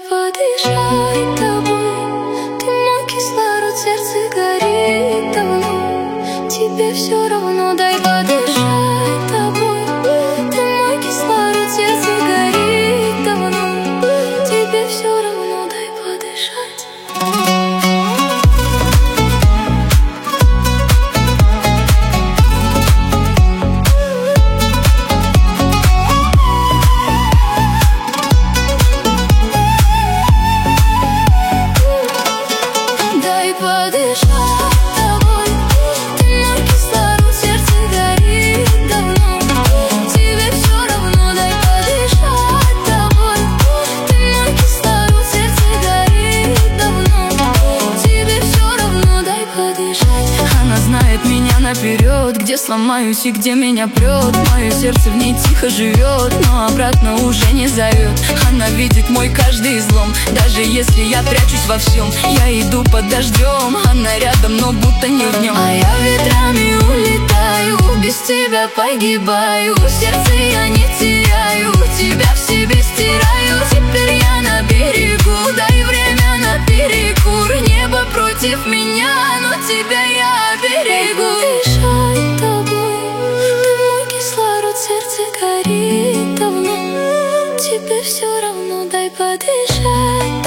подышать тобой. Ты мой кислород, сердце горит давно. Тебе все равно, дай подышать тобой. Ты мой кислород, сердце горит давно. Тебе все равно, дай подышать. Подышать тобой. Ты мой кислород, сердце горит давно. Тебе все равно, дай подышать тобой. Ты мой кислород, сердце горит давно. Тебе все равно, дай подышать. Она знает меня наперед, где сломаюсь и где меня прет. Мое сердце в ней тихо живет, но обратно уже не зовет. Она видит мой каждый излом, даже если я прячусь во всем. Я иду под дождем, она рядом, но будто не в нем. А я ветрами улетаю, без тебя погибаю. Сердце я не теряю, тебя в себе стираю. Теперь я на берегу, дай время на перекур. Небо против меня, но тебя я берегу. Дышать тобой, ты мой кислород, сердце горит давно. Тебе все равно, дай подышать.